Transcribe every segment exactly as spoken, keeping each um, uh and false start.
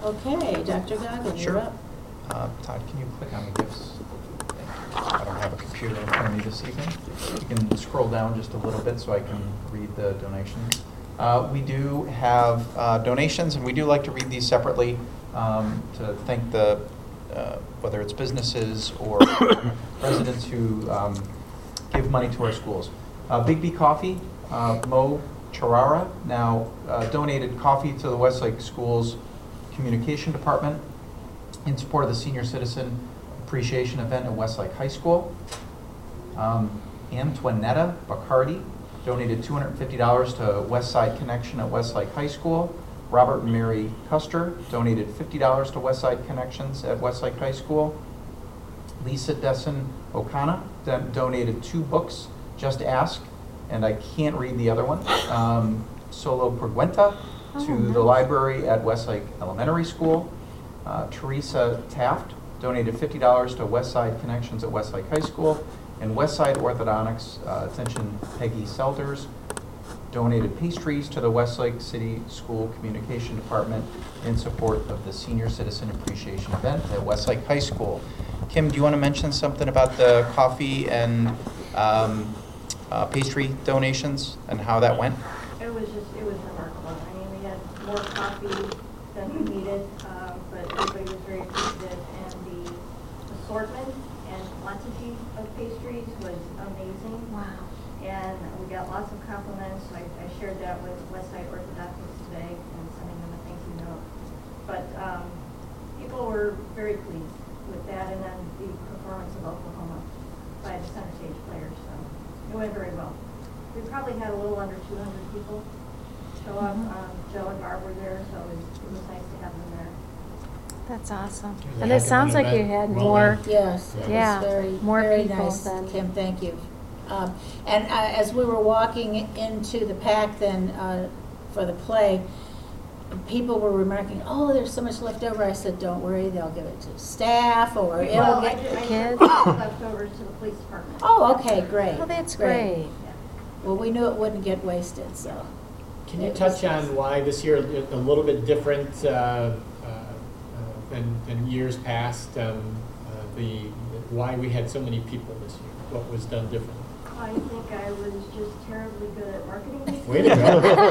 Okay, Doctor Goggin, Sure. you're up. Uh, Todd, can you click on the gifts? I don't have a computer in front of me this evening. You can scroll down just a little bit so I can read the donations. Uh, we do have uh, donations, and we do like to read these separately um, to thank the, uh, whether it's businesses or residents who um, give money to our schools. Uh, Big B Coffee, uh, Mo Charara, now uh, donated coffee to the Westlake Schools Communication Department in support of the Senior Citizen Appreciation Event at Westlake High School. Um, Antoinetta Bacardi donated two hundred fifty dollars to Westside Connection at Westlake High School. Robert and Mary Custer donated fifty dollars to Westside Connections at Westlake High School. Lisa Dessen Okana don- donated two books, Just Ask, and I can't read the other one, um, Solo Perguenta, Oh, to nice. the library at Westlake Elementary School. Uh, Teresa Taft donated fifty dollars to Westside Connections at Westlake High School. And Westside Orthodontics, uh, attention Peggy Selders, donated pastries to the Westlake City School Communication Department in support of the Senior Citizen Appreciation Event at Westlake High School. Kim, do you want to mention something about the coffee and um, uh, pastry donations and how that went? It was just, it was remarkable. I mean, we had more coffee than we needed, um, but everybody was very appreciative, and the assortment and quantity of pastries was amazing. Wow. And we got lots of compliments. I, I shared that with Westside Orthodontics today and sending them a thank you note. But um, people were very pleased with that, and then the performance of Oklahoma by the center stage players. So it went very well. We probably had a little under two hundred people show up. Mhm. Um, Joe and Barb were there, so it was, it was nice to have them there. That's awesome. It was a And heck it of sounds an like you event. had Well more. done. Yes, it Yeah, was very, more very people nice, than- Kim, thank you. Um, And uh, as we were walking into the pack then uh, for the play, people were remarking, oh, there's so much left over. I said, don't worry, they'll give it to staff or it'll Well, I get. did, I kids. took leftovers to the police department. Oh, okay, great. Oh, that's great. Yeah. Well, we knew it wouldn't get wasted, so. Can you It touch was nice. on why this year is a little bit different uh, uh, uh, than, than years past? Um, uh, the why we had so many people this year? What was done different? I think I was just terribly good at marketing this Way to go!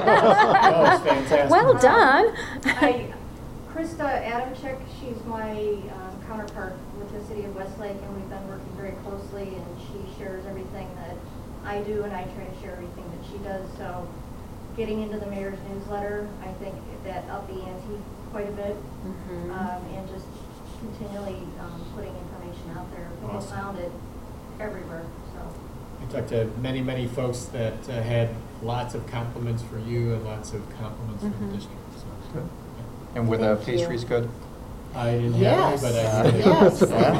That was fantastic. Well done. I, Krista Adamczyk, she's my um, counterpart with the city of Westlake, and we've been working very closely, and she shares everything that I do, and I try to share everything that she does. So getting into the mayor's newsletter, I think that upped the ante quite a bit, Mhm. um, and just continually um, putting information out there. People Awesome. found it everywhere, so. I talked to many, many folks that uh, had lots of compliments for you and lots of compliments for Mhm. the district. So. Good. And were the Thank you. pastries good? I didn't have Yes, any, but I Uh, did. yes,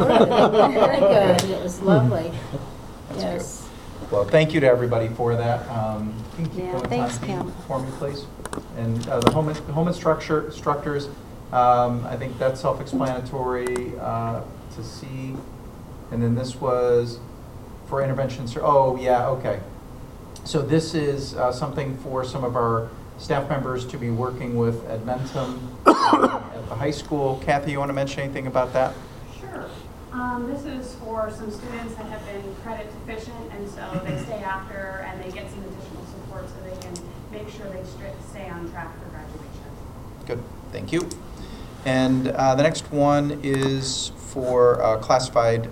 very good. It was lovely. That's Yes. Well, thank you to everybody for that. Um, can you keep Yeah, going, thanks, Tom, Kim. for me, please? And uh, the home, the home instructor, instructors, um, I think that's self-explanatory uh, to see. And then this was for intervention. ser- Oh, yeah, okay. So this is uh, something for some of our staff members to be working with Adventum uh, at the high school. Kathy, you want to mention anything about that? Sure. Um, this is for some students that have been credit deficient, and so they stay after and they get some additional support so they can make sure they stri- stay on track for graduation. Good, thank you. And uh, the next one is for uh, classified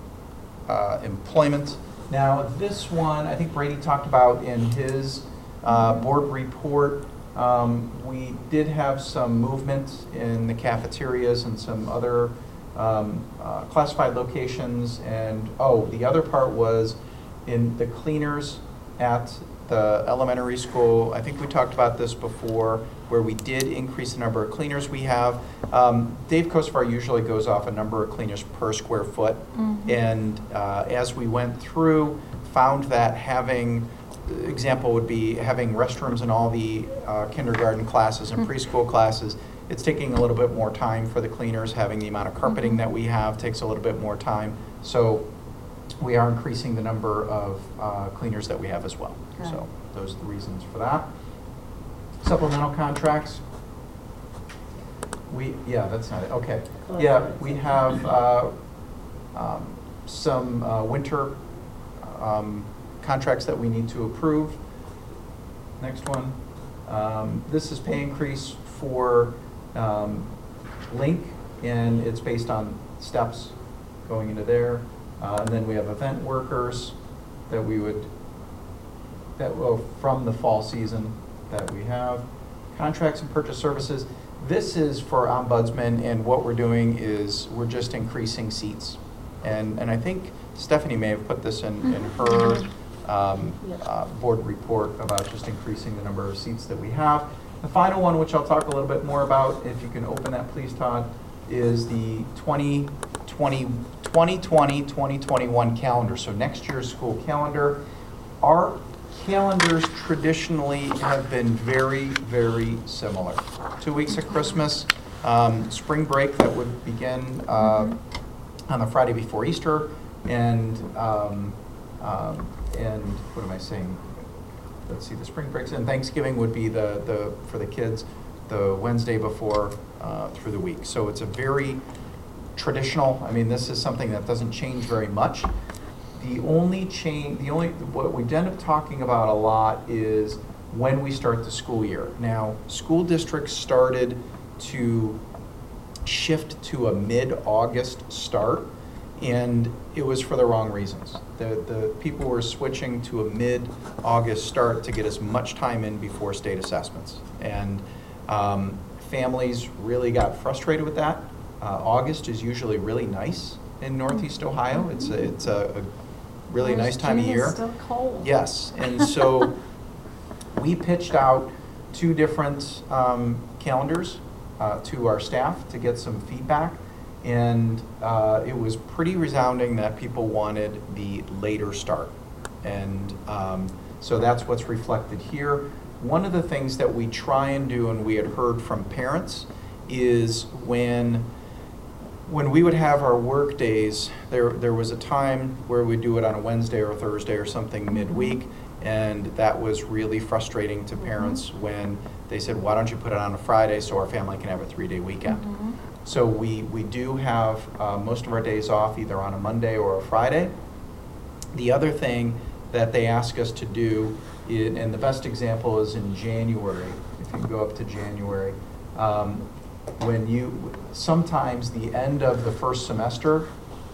uh, employment. Now, this one, I think Brady talked about in his uh, board report. Um, we did have some movement in the cafeterias and some other um, uh, classified locations. And, oh, the other part was in the cleaners at the elementary school. I think we talked about this before, where we did increase the number of cleaners we have. Um, Dave Kosovar usually goes off a number of cleaners per square foot. Mhm. And uh, as we went through, found that having, example would be having restrooms in all the uh, kindergarten classes and Mhm. preschool classes, it's taking a little bit more time for the cleaners. Having the amount of carpeting Mhm. that we have takes a little bit more time. So we are increasing the number of uh, cleaners that we have as well. Good. So those are the reasons for that. Supplemental contracts. We, yeah, that's not it, okay. Yeah, we have uh, um, some uh, winter um, contracts that we need to approve. Next one. Um, This is pay increase for um, Link, and it's based on steps going into there. Uh, And then we have event workers that we would, that will, from the fall season that we have. Contracts and purchase services. This is for ombudsman, and what we're doing is we're just increasing seats. And, and I think Stephanie may have put this in, in her um, uh, board report about just increasing the number of seats that we have. The final one, which I'll talk a little bit more about, if you can open that please, Todd, is the twenty twenty, twenty twenty, twenty twenty-one calendar. So next year's school calendar. Our calendars traditionally have been very, very similar. Two weeks of Christmas, um, spring break that would begin uh, on the Friday before Easter, and um, um, and what am I saying? Let's see, the spring breaks and Thanksgiving would be the the for the kids the Wednesday before uh, through the week. So it's a very traditional. I mean, this is something that doesn't change very much. The only change, the only, what we end up talking about a lot is when we start the school year. Now, school districts started to shift to a mid-August start, and it was for the wrong reasons. The, the people were switching to a mid-August start to get as much time in before state assessments. And um, families really got frustrated with that. Uh, August is usually really nice in Northeast Ohio. It's a, it's a, a really nice time of year. It's still cold. Yes, and so we pitched out two different um, calendars uh, to our staff to get some feedback, and uh, it was pretty resounding that people wanted the later start. And um, so that's what's reflected here. One of the things that we try and do, and we had heard from parents, is when When we would have our work days, there there was a time where we'd do it on a Wednesday or a Thursday or something midweek, and that was really frustrating to parents when they said, why don't you put it on a Friday so our family can have a three-day weekend? Mhm. So we, we do have uh, most of our days off either on a Monday or a Friday. The other thing that they ask us to do, is, and the best example is in January, if you can go up to January, um, when you, sometimes the end of the first semester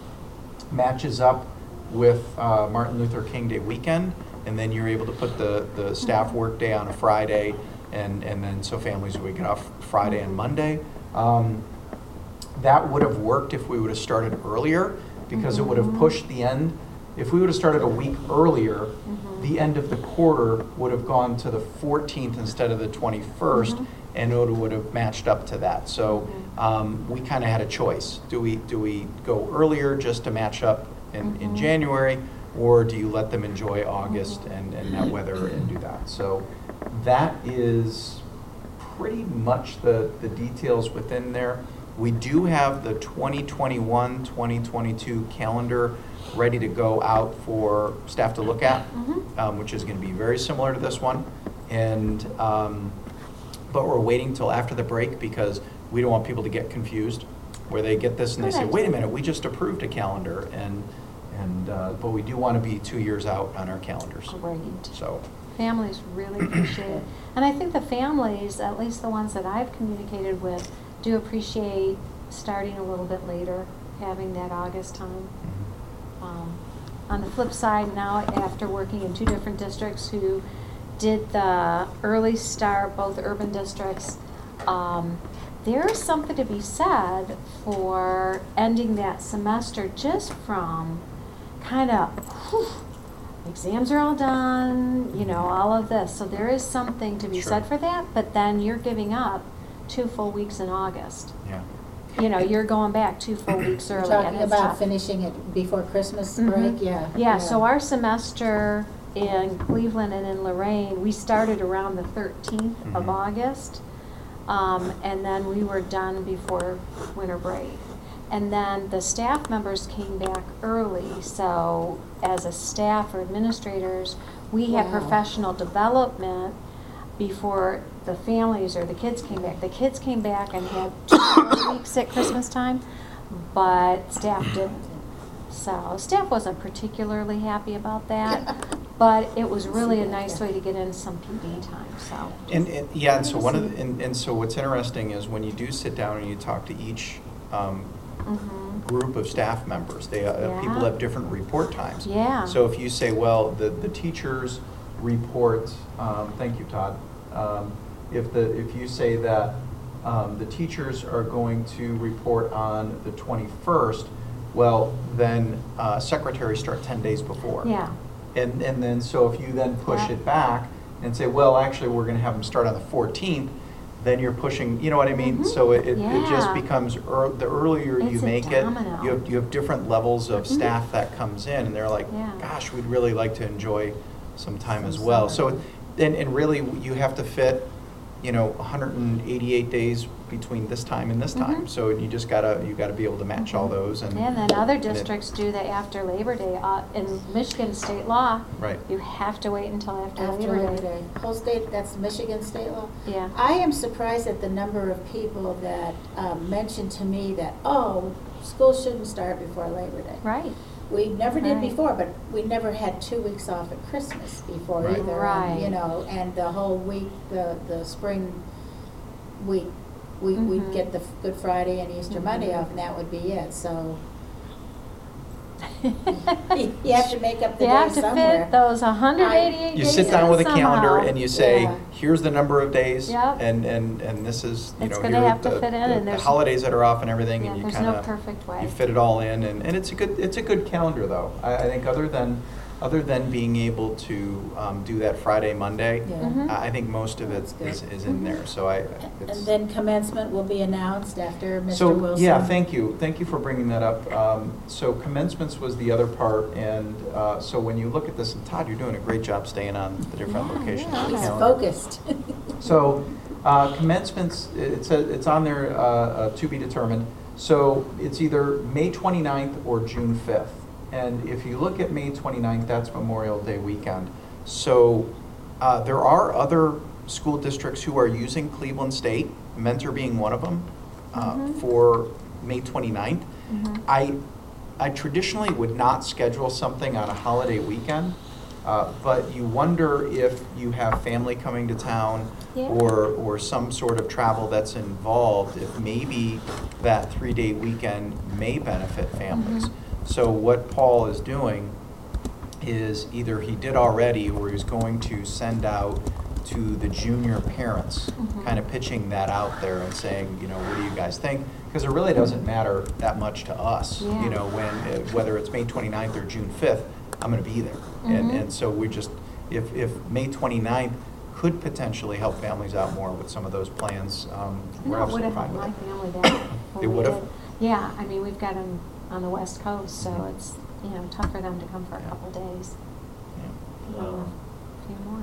matches up with uh, Martin Luther King Day weekend, and then you're able to put the, the staff work day on a Friday, and, and then so families would get off Friday and Monday. Um, that would have worked if we would have started earlier, because it would have pushed the end. If we would have started a week earlier, Mhm. the end of the quarter would have gone to the fourteenth instead of the twenty-first, Mhm. and it would have matched up to that. So um, we kind of had a choice. Do we do we go earlier just to match up in, in Mhm. January, or do you let them enjoy August and, and that weather and do that? So that is pretty much the, the details within there. We do have the twenty twenty-one, twenty twenty-two calendar ready to go out for staff to look at, Mhm. um, which is going to be very similar to this one. And um, but we're waiting till after the break because we don't want people to get confused, where they get this and they Good say, idea. "Wait a minute, we just approved a calendar," and and uh, but we do want to be two years out on our calendars. Great. So Families really appreciate it. And I think the families, at least the ones that I've communicated with, do appreciate starting a little bit later, having that August time. Um, on the flip side, now after working in two different districts who did the early start, both urban districts, um, there is something to be said for ending that semester just from kind of, exams are all done, you know, all of this. So there is something to be Sure. said for that, but then you're giving up two full weeks in August. yeah. You know, you're going back two full weeks You're early. and talking it's about tough. finishing it before Christmas Mhm. break, yeah. Yeah, so our semester in Cleveland and in Lorraine, we started around the thirteenth of Mhm. August. Um, and then we were done before winter break. And then the staff members came back early, so as a staff or administrators, we had Wow. professional development before the families or the kids came back. The kids came back and had two weeks at Christmas time, but staff didn't. So staff wasn't particularly happy about that, but it was really a nice way to get in some P D time, so. And, and yeah, and so one of the, and, and so what's interesting is when you do sit down and you talk to each um, Mhm. group of staff members, they uh, Yeah. people have different report times. Yeah. So if you say, well, the the teachers report, um, thank you, Todd. Um, if the if you say that um, the teachers are going to report on the twenty-first, well, then uh, secretaries start ten days before. Yeah. And, and then, so if you then push Yeah. it back and say, well, actually, we're gonna have them start on the fourteenth, then you're pushing, you know what I mean? Mhm. So it, it it just Yeah. becomes, ear- the earlier you It's a make it, domino. you have, you have different levels of Mhm. staff that comes in, and they're like, Yeah. gosh, we'd really like to enjoy some time Some as well. summer. So, and, and really, you have to fit, you know, one hundred eighty-eight days between this time and this time. Mhm. So you just gotta, you gotta be able to match all those and. And then other and it- districts do that after Labor Day. Uh, In Michigan state law, Right. you have to wait until after After Labor Labor Day. Day. Whole state, that's Michigan state law? Yeah. I am surprised at the number of people that um, mentioned to me that, oh, school shouldn't start before Labor Day. Right. We never did Right. before, but we never had two weeks off at Christmas before Right. either. Right. And, you know, and the whole week, the, the spring week, we, we'd Mhm. get the Good Friday and Easter Monday Mhm. off, and that would be it, so. You have to make up the You day have to somewhere. fit those one hundred eighty-eight You days sit down in with a calendar somehow. and you say, Yeah. here's the number of days, Yep. and, and, and this is, you It's know, gonna here are have to the, fit in, the- and the there's- holidays that are off and everything, Yeah, and you there's kind no of, perfect way. you fit it all in, and, and it's a good, it's a good calendar though. I, I think other than, other than being able to um, do that Friday, Monday, Yeah. Mhm. I I think most of it That's good. is, is in there, so I, And it's. then commencement will be announced after Mister So, Wilson. yeah, thank you. Thank you for bringing that up. Um, So commencements was the other part, and uh, so when you look at this, and Todd, you're doing a great job staying on the different Yeah, locations yeah. of the He's calendar. focused. So uh, commencements, it's, a- it's on there uh, uh, to be determined. So it's either May twenty-ninth or June fifth. And if you look at May twenty-ninth, that's Memorial Day weekend. So uh, there are other school districts who are using Cleveland State, Mentor being one of them, uh, Mhm. for May twenty-ninth. Mhm. I, I traditionally would not schedule something on a holiday weekend, uh, but you wonder if you have family coming to town Yeah. or, or some sort of travel that's involved, if maybe that three-day weekend may benefit families. Mhm. So what Paul is doing is either he did already or he's going to send out to the junior parents, Mhm. kind of pitching that out there and saying, you know, what do you guys think? Because it really doesn't matter that much to us, Yeah. you know, when, uh, whether it's May twenty-ninth or June fifth, I'm gonna be there. And, Mhm. and so we just, if, if May twenty-ninth could potentially help families out more with some of those plans, um, we're No, it absolutely would have fine helped with my it. family back. when It we would've? did. Yeah, I mean, we've got them on the west coast, so Mhm. it's, you know, tough for them to come for a Yeah. couple days. Yeah. Um, A few more.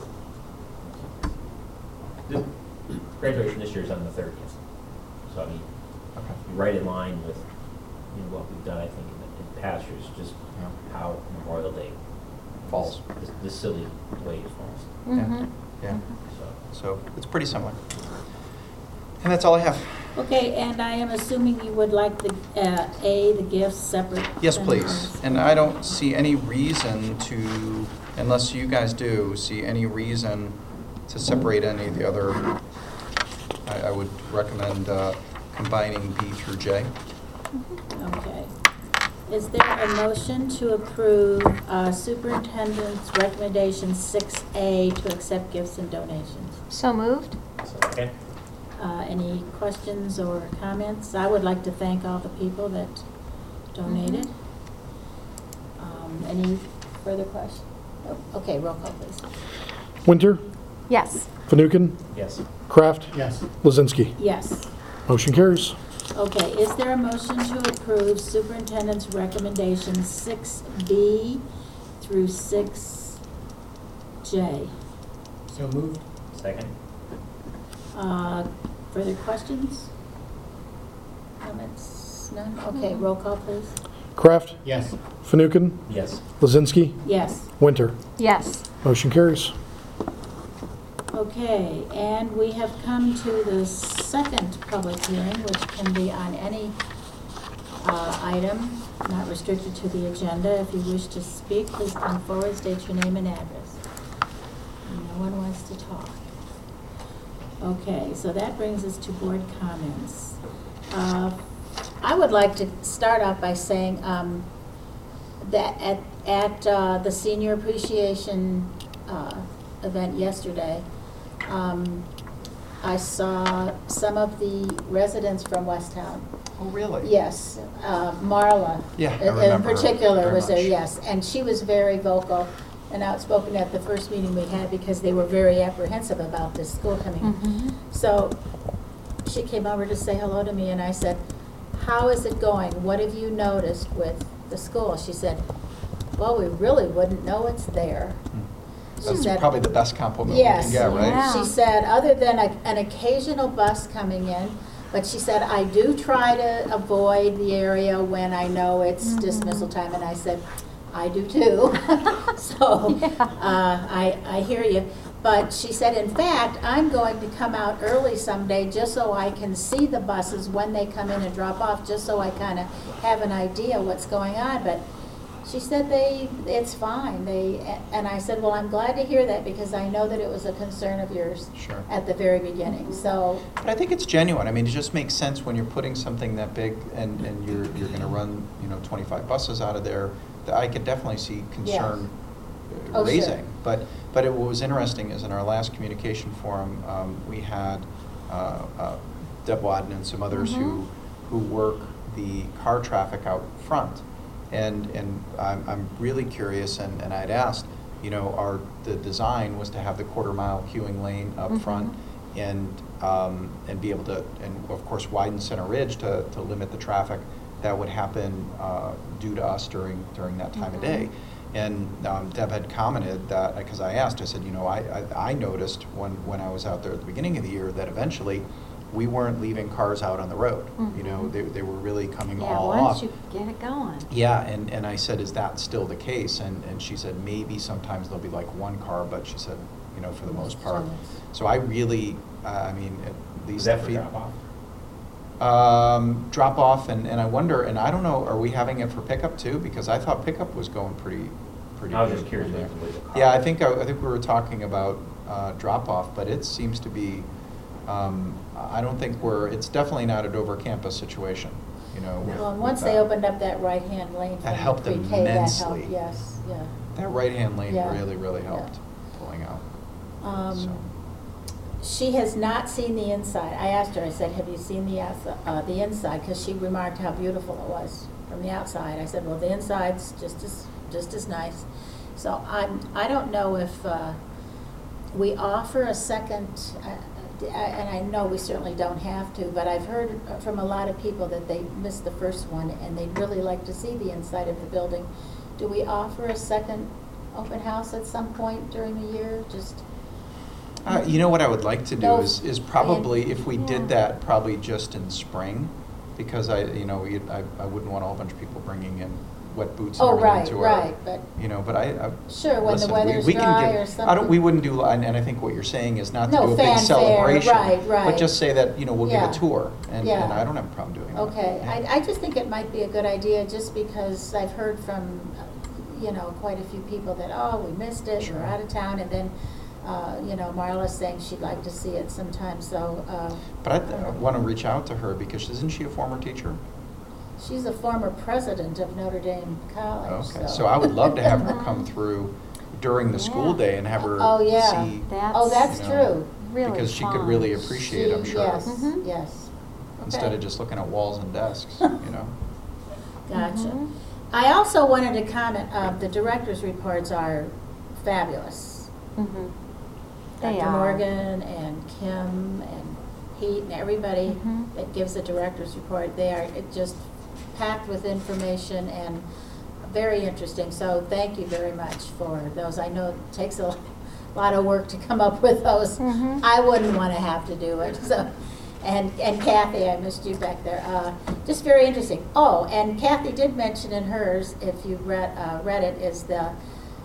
The graduation this year is on the thirtieth. So I mean, Okay. right in line with, you know, what we've done, I think, in the in past years, just Yeah. how Memorial Day Falls. The, the silly way it falls. Yeah. Mhm. Yeah. Mhm. So So it's pretty similar. And that's all I have. Okay, and I am assuming you would like the, uh, A, the gifts separate? Yes, than please. ours. And I don't see any reason to, unless you guys do, see any reason to separate any of the other. I, I would recommend uh, combining B through J. Okay. Is there a motion to approve uh, superintendent's recommendation six A to accept gifts and donations? So moved? so, okay. Uh, Any questions or comments? I would like to thank all the people that donated. Um, Any further questions? Okay, roll call, please. Winter, Yes. Fanouken, Yes. Kraft, Yes. Lizinski. Yes. Motion carries. Okay, is there a motion to approve superintendent's recommendations six B through six J? So moved? Second. Uh, Further questions? Comments? None? Okay, roll call, please. Kraft, Yes. Fanouken, Yes. Lizinski, Yes. Winter. Yes. Motion carries. Okay, and we have come to the second public hearing, which can be on any uh, item, not restricted to the agenda. If you wish to speak, please come forward, state your name and address. No one wants to talk. Okay, so that brings us to board comments. Uh, I would like to start off by saying um, that at, at uh, the senior appreciation uh, event yesterday, um, I saw some of the residents from Westtown. Oh, really? Yes, uh, Marla. Yeah, I in- In remember her particular very was there, much. yes. And she was very vocal and outspoken at the first meeting we had because they were very apprehensive about this school coming in. Mhm. So she came over to say hello to me and I said, how is it going? What have you noticed with the school? She said, well, we really wouldn't know it's there. She That's said- probably the best compliment we Yes. can get, right? Yeah. She said, other than a, an occasional bus coming in, but she said, I do try to avoid the area when I know it's Mhm. dismissal time. And I said, I do too. So, Yeah. uh, I, I hear you. But she said, in fact, I'm going to come out early someday just so I can see the buses when they come in and drop off, just so I kind of have an idea what's going on. But she said they, it's fine. They, and I said, well, I'm glad to hear that because I know that it was a concern of yours Sure. at the very beginning. So, But I think it's genuine. I mean, it just makes sense when you're putting something that big and, and you're, you're gonna run, you know, twenty-five buses out of there, that I could definitely see concern uh, Oh, sure. raising. But, but it, what was interesting is in our last communication forum, um, we had, uh, uh, Deb Wadden and some others who, who work the car traffic out front. And, and I'm, I'm really curious, and, and I'd asked, you know, our, the design was to have the quarter mile queuing lane up Mhm. front and, um, and be able to, and of course widen Center Ridge to, to limit the traffic that would happen, uh, due to us during, during that time of day. And, um, Deb had commented that, because I asked, I said, you know, I, I, I noticed when, when I was out there at the beginning of the year that eventually we weren't leaving cars out on the road. You know, Mhm. they, they were really coming Yeah, all off. once you get it going. Yeah, and, and I said, is that still the case? And, and she said, maybe sometimes there'll be like one car, but she said, you know, for the most part. So I really, uh, I mean, at least. Is that for the feed- drop off? Um, drop off, and, and I wonder, and I don't know, are we having it for pickup too? Because I thought pickup was going pretty, pretty I was good just curious there. if it was a car. Yeah, I think, I, I think we were talking about, uh, drop off, but it seems to be, um, I don't think we're, it's definitely not a Dover campus situation, you know. with- well, and with once they that. opened up that right-hand lane That from helped pre-K, that immensely. helped, yes, yeah. That right-hand lane Yeah, really, really yeah. helped pulling out. So, Um, she has not seen the inside. I asked her, I said, have you seen the outside, uh, the inside? Because she remarked how beautiful it was from the outside. I said, well, the inside's just as, just as nice. So I'm, I don't know if, uh, we offer a second, uh, I- and I know we certainly don't have to, but I've heard from a lot of people that they missed the first one and they'd really like to see the inside of the building. Do we offer a second open house at some point during the year? Just, Uh, you know what I would like to do No, is, is probably, if we Yeah. did that, probably just in spring, because I, you know, we- I, I wouldn't want a whole bunch of people bringing in wet boots and oh, everything right, to our, right, but, you know, but I, I. sure, when the listen, we- weather's we can dry give- or I something. don't, we wouldn't do, and, and I think what you're saying is not to No do a big fanfare, celebration. right, right. But just say that, you know, we'll give Yeah. a tour, and, Yeah. and I don't have a problem doing that. Okay, Yeah. I, I just think it might be a good idea, just because I've heard from, you know, quite a few people that, oh, we missed it, Sure. we're out of town, and then, uh, you know, Marla's saying she'd like to see it sometime, so, uh. But I want to reach out to her, because isn't she a former teacher? She's a former president of Notre Dame College, Okay, so I would love to have her come through during the school Yeah. day and have her Oh, yeah. see. That's Oh, that's you know, true. really Because she could fun. really appreciate, I'm She- sure. Yes, Mhm. yes. Instead Okay. of just looking at walls and desks, you know? Gotcha. Mhm. I also wanted to comment, uh, the director's reports are fabulous. Mhm. They Doctor are. Morgan and Kim and Pete and everybody Mhm. that gives a director's report, they are it just packed with information and very interesting. So thank you very much for those. I know it takes a lot of work to come up with those. Mhm. I wouldn't want to have to do it. So, and and Kathy, I missed you back there. Uh, just very interesting. Oh, and Kathy did mention in hers, if you read uh, read it, is the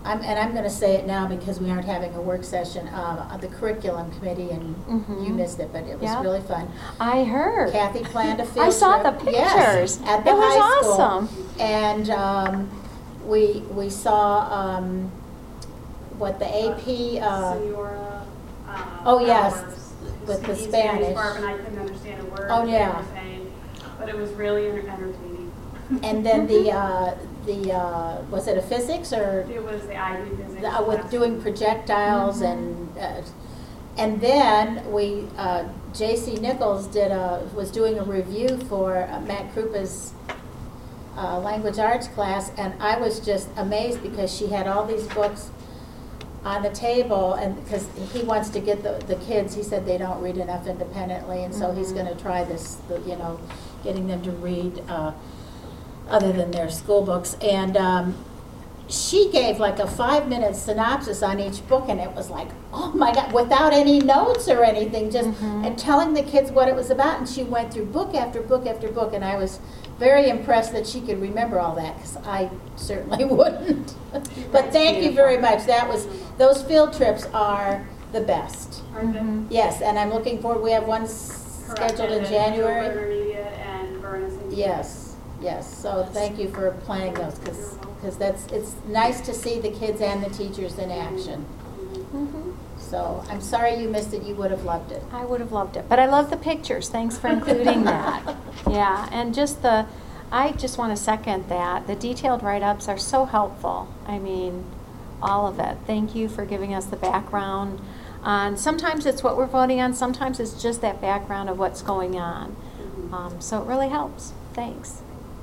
I'm, and I'm gonna say it now because we aren't having a work session, uh, the curriculum committee, and you Mhm. missed it, but it was Yeah. really fun. I heard. Kathy planned a field trip. I saw the Yes, pictures. at the It was high school. awesome. And, um, we, we saw, um, what the A P, uh, Senora, uh. oh, yes, Flowers, with the speaking Spanish. Barb, and I couldn't understand a word Oh, that they yeah. were saying, but it was really enter- entertaining. and then the, uh, the, uh, was it a physics or? It was the I D physics. Uh, with class. doing projectiles Mhm. and, uh, and then we, uh, J C Nichols did a, was doing a review for uh, Matt Krupa's uh, language arts class, and I was just amazed because she had all these books on the table, and because he wants to get the, the kids, he said they don't read enough independently, and so he's Mhm. gonna try this, the, you know, getting them to read, uh, other than their school books. And, um, she gave like a five-minute synopsis on each book, and it was like, oh my God, without any notes or anything, just, Mhm. and telling the kids what it was about, and she went through book after book after book, and I was very impressed that she could remember all that, because I certainly wouldn't. But thank you very much, that was, those field trips are the best. Aren't they? Mhm. Yes, and I'm looking forward, we have one s- scheduled in Corrected, January. Intermediate and Vernus and. Yes, yes, so thank you for planning those, because that's, it's nice to see the kids and the teachers in action. Mhm. So, I'm sorry you missed it, you would have loved it. I would have loved it, but I love the pictures. Thanks for including that. Yeah, and just the, I just want to second that. The detailed write-ups are so helpful. I mean, all of it. Thank you for giving us the background on, sometimes it's what we're voting on, sometimes it's just that background of what's going on. Um, so it really helps. Thanks.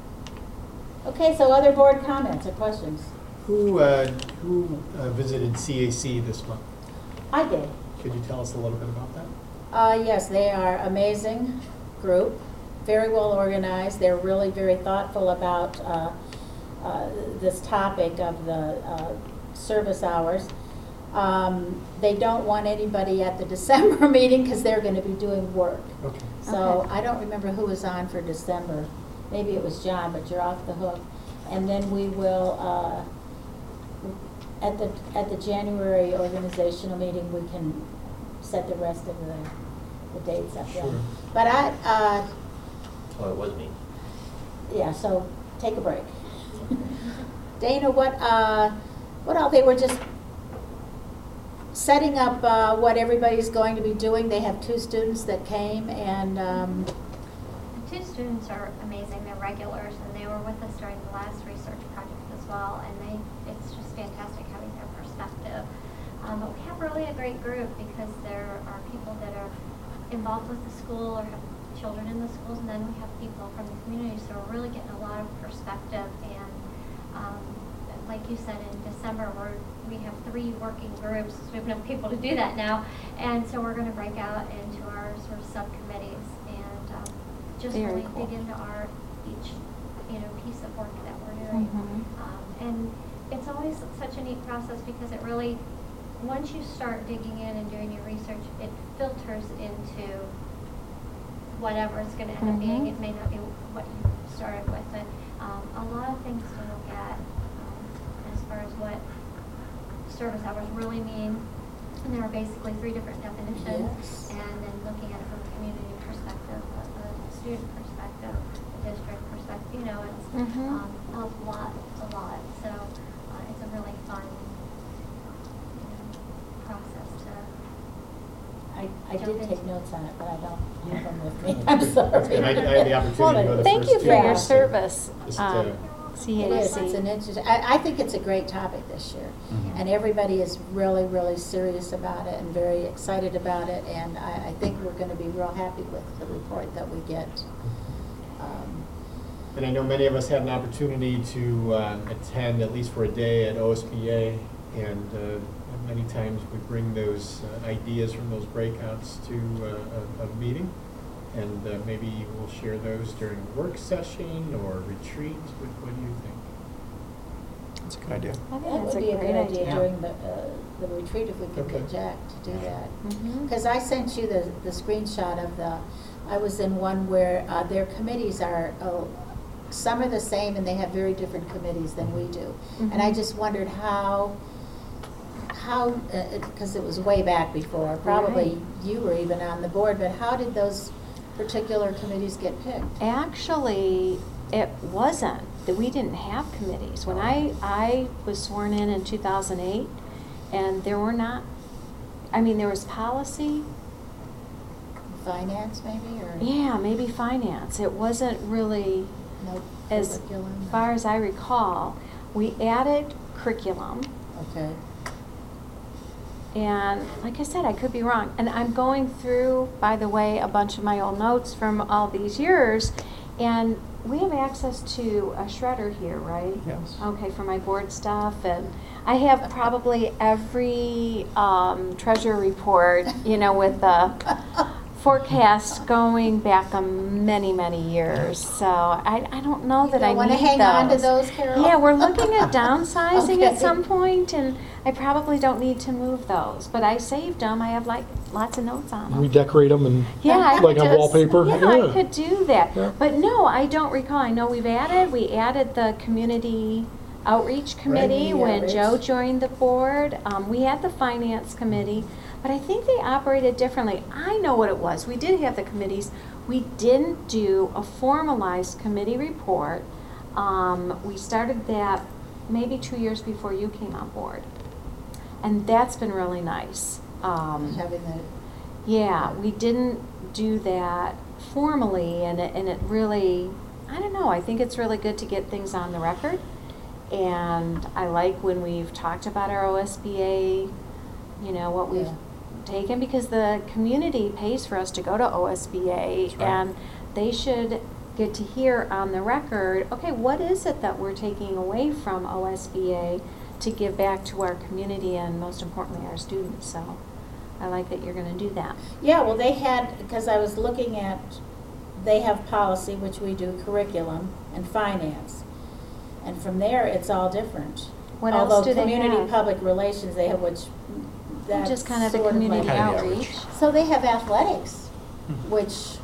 Okay, so other board comments or questions? Who, uh, who uh, visited C A C this month? I did. Could you tell us a little bit about that? Uh, yes, they are amazing group, very well organized. They're really very thoughtful about uh, uh, this topic of the uh, service hours. Um, they don't want anybody at the December meeting because they're going to be doing work. Okay. So Okay. I don't remember who was on for December. Maybe it was John, but you're off the hook. And then we will, uh, at the, at the January organizational meeting, we can set the rest of the, the dates up Sure. then. But I, uh, Oh, it was me. yeah, so take a break. Dana, what, uh, what else? They were just setting up uh, what everybody's going to be doing. They have two students that came, and um, The two students are amazing. They're regulars, and they were with us during the last research project as well. And they, it's just fantastic having their perspective. Um, but we have really a great group because there are people that are involved with the school or have children in the schools, and then we have people from the community. So we're really getting a lot of perspective. And um, like you said, in December, we're we have three working groups. So we have enough people to do that now, and so we're going to break out into our sort of subcommittees and um, just Very really cool. dig into our each you know piece of work that we're doing. Mhm. Um, and it's always such a neat process because it really, once you start digging in and doing your research, it filters into whatever it's going to end up being. Mhm. It may not be what you started with, but um, a lot of things to look at um, as far as what service hours really mean. And there are basically three different definitions. Yes. And then looking at it from a community perspective, a, a student perspective, a district perspective, you know, it's Mhm. um, a lot, a lot. So uh, it's a really fun you know, process to I, I Jump did in. take notes on it, but I don't have them with me. I'm sorry. And I, I had the opportunity to go the Thank first you two for your weeks, so service, just, um, uh, C It A is, it's an C. interesting, I, I think it's a great topic this year. Mhm. And everybody is really, really serious about it and very excited about it. And I, I think we're going to be real happy with the report that we get. Um, And I know many of us had an opportunity to uh, attend, at least for a day, at O S B A, and uh, many times we bring those uh, ideas from those breakouts to uh, a, a meeting, and uh, maybe we'll share those during a work session or retreat. What, what do you think? That's a good idea. I think That that's would a be a great good idea idea. during the, uh, the retreat if we could Okay. get Jack to do that. Mhm. Because I sent you the, the screenshot of the, I was in one where uh, their committees are, oh, some are the same and they have very different committees than we do. And I Mhm. just wondered how how, because it was way back before, probably you were even on the board, but how did those particular committees get picked? Actually, it wasn't, that we didn't have committees. When I, I was sworn in in two thousand eight, and there were not, I mean, there was policy, Finance, maybe, or? yeah, maybe finance. It wasn't really, No as curriculum? far as I recall. We added curriculum, Okay. and like I said, I could be wrong. And I'm going through, by the way, a bunch of my old notes from all these years, and we have access to a shredder here, right? Yes. Okay, for my board stuff, and I have probably every um, treasurer report, you know, with the forecast going back um, many, many years. So I, I don't know that You I don't wanna need hang on to those, Carol? Yeah, we're looking at downsizing at Okay. some point, and I probably don't need to move those. But I saved them. I have like lots of notes on them. Redecorate them and, Yeah, I like could on just- wallpaper? Yeah, Yeah. I could do that. Yeah. But no, I don't recall. I know we've added, we added the community outreach committee Community when outreach. Joe joined the board. Um, we had the finance committee, but I think they operated differently. I know what it was. We did have the committees. We didn't do a formalized committee report. Um, we started that maybe two years before you came on board. And that's been really nice. Um, Having the, yeah, we didn't do that formally, and it, and it really, I don't know, I think it's really good to get things on the record. And I like when we've talked about our O S B A, you know, what we've Yeah. taken, because the community pays for us to go to O S B A, That's right. and they should get to hear on the record, okay, what is it that we're taking away from O S B A to give back to our community and most importantly our students. So I like that you're going to do that. yeah, well, they had, because I was looking at, they have policy, which we do, curriculum, and finance. And from there, it's all different. What else do they Although community have? public relations, they have, which, that's Just kind of the sort community like- Kind of the outreach. outreach. So they have athletics, Mhm. which,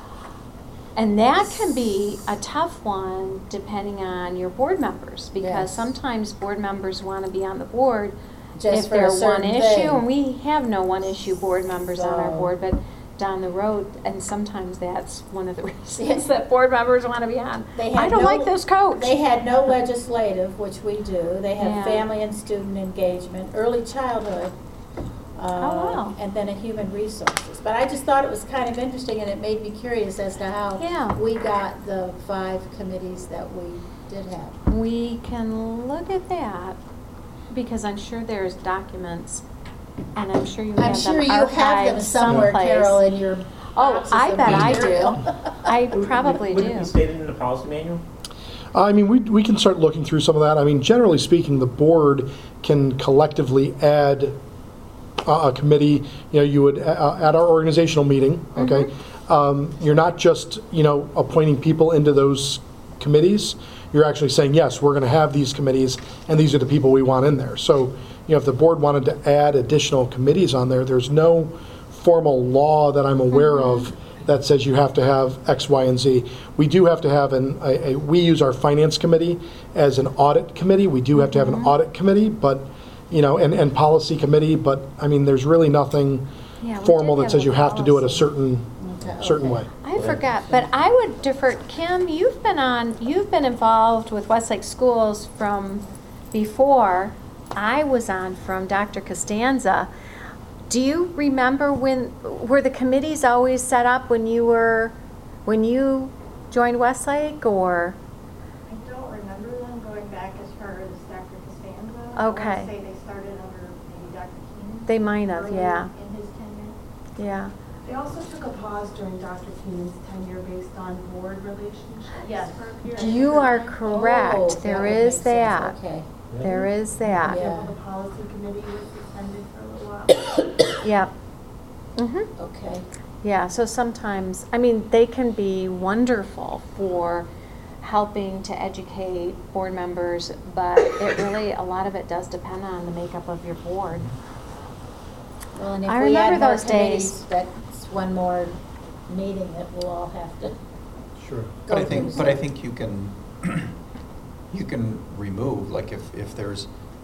And that can be a tough one depending on your board members, because Yes. sometimes board members want to be on the board just if for a they're one certain issue, thing. and we have no one issue board members on our So- board, but down the road, and sometimes that's one of the Yes. reasons that board members want to be on. They I had don't no- like this coach. They had no legislative, which we do. They Yeah. have family and student engagement, early childhood. uh, Oh, wow. And then a human resources. But I just thought it was kind of interesting, and it made me curious as to how Yeah. we got the five committees that we did have. We can look at that, because I'm sure there's documents, and I'm sure you have them I'm archived sure you have them somewhere, someplace. Carol, in your Oh, boxes I of bet I do. material. I Would- probably would- Would it do. be stated in the policy manual? I mean, we, we can start looking through some of that. I mean, generally speaking, the board can collectively add uh, a committee. You know, you would, uh, at our organizational meeting, okay? Um, You're not just, you know, appointing people into those committees. You're actually saying, yes, we're going to have these committees, and these are the people we want in there. So, you know, if the board wanted to add additional committees on there, there's no formal law that I'm aware of that says you have to have X, Y, and Z. We do have to have an, a, a- we use our finance committee as an audit committee. We do have to have an audit committee, but, you know, and, and policy committee, but, I mean, there's really nothing Yeah, we formal did that have says a you have to do it a policy. certain, Okay, certain okay. way. I forgot, but I would defer, Kim, you've been on, you've been involved with Westlake Schools from before I was on, from Doctor Costanza. Do you remember when, were the committees always set up when you were, when you joined Westlake, or? I don't remember them going back as far as Doctor Costanza. I Okay. want to say they started under maybe Doctor Keenan. They might have, early yeah, In his tenure. yeah. They also took a pause during Doctor Keenan's tenure based on board relationships. Yes. For a period. You are Oh, correct, that there would is make sense. that, Okay. there is For that, Yeah. example, the policy committee was suspended for a little while. yeah. Mm-hmm. Okay. Yeah, so sometimes, I mean, they can be wonderful for helping to educate board members, but it really, a lot of it does depend on the makeup of your board. Well, and if I we add remember more those days. committees, that's one more meeting that we'll all have to Sure. But I go think, through. but I think you can, you can remove, like if, if there's,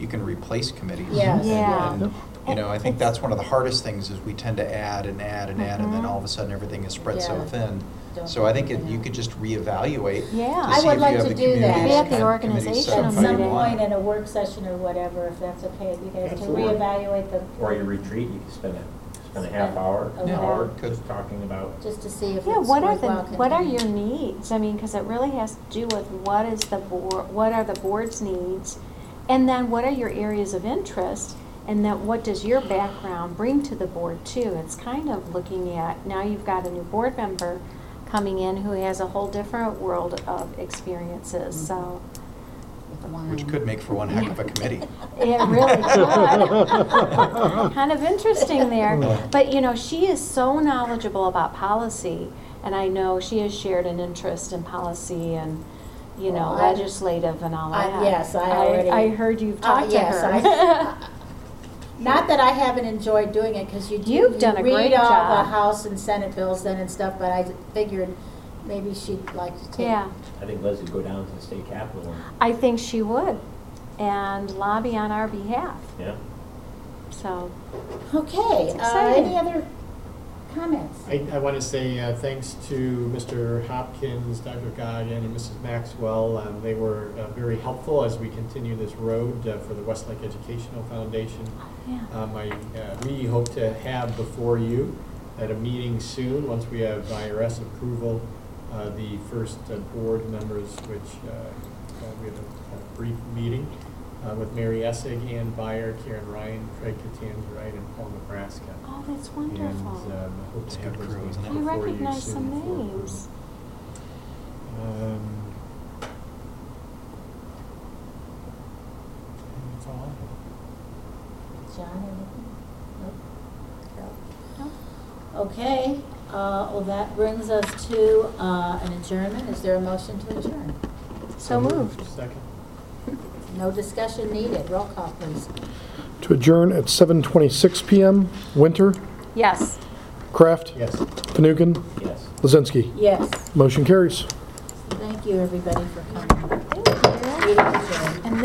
you can replace committees. Yes. Yeah. And, you know, I think that's one of the hardest things is we tend to add and add and add, and then Mhm. all of a sudden everything is spread so Yeah. thin. Don't So I think it- think you of could just reevaluate. Yeah. to I see would if you like have to the do that. communities Maybe at the and organizational committees At set up some how you meeting. want. point in a work session or whatever, if that's okay with you guys, to Absolutely. reevaluate the. Or your retreat, you can spend a, spend a half hour, A an little. hour, Good. just talking about. Just to see if Yeah, it's what are the, worthwhile what are your continuing. needs? I mean, because it really has to do with what is the board, what are the board's needs? And then what are your areas of interest? And then what does your background bring to the board too? It's kind of looking at, now you've got a new board member coming in who has a whole different world of experiences, so. Which could make for one heck of a committee. It really could. Kind of interesting there. But, you know, she is so knowledgeable about policy, and I know she has shared an interest in policy and, you know, Well, I- legislative and all I- that. yes, I already- I heard you've Uh, talked to yes, her. I- Not that I haven't enjoyed doing it, because you do. You've done a you great read all the job. House and Senate bills then and stuff, but I figured maybe she'd like to take. Yeah, I think Leslie would go down to the state capitol and, I think she would, and lobby on our behalf, yeah. so. Okay, It's uh, exciting. any other comments? I, I want to say uh, thanks to Mister Hopkins, Doctor Goggin, and Missus Maxwell. Um, They were uh, very helpful as we continue this road uh, for the Westlake Educational Foundation. Yeah. Um, I, uh, we hope to have before you at a meeting soon, once we have I R S approval, uh, the first uh, board members, which uh, uh, we have a, a brief meeting uh, with Mary Essig, Ann Byer, Karen Ryan, Craig Catanzarite, and Paul Nebraska. Oh, that's And wonderful. um, I hope It's to a have good those crew, names isn't it? I before you recognize soon some for approval. names. Um, That's all I have. John, anything? Nope. No? Okay, uh, well, that brings us to uh, an adjournment. Is there a motion to adjourn? So moved. Second. No discussion needed. Roll call, please. To adjourn at seven twenty-six p m Winter, Yes. Kraft, Yes. Fanouken, Yes. Lizinski. Yes. Motion carries. Thank you, everybody, for coming. Thank you. Meeting adjourned. And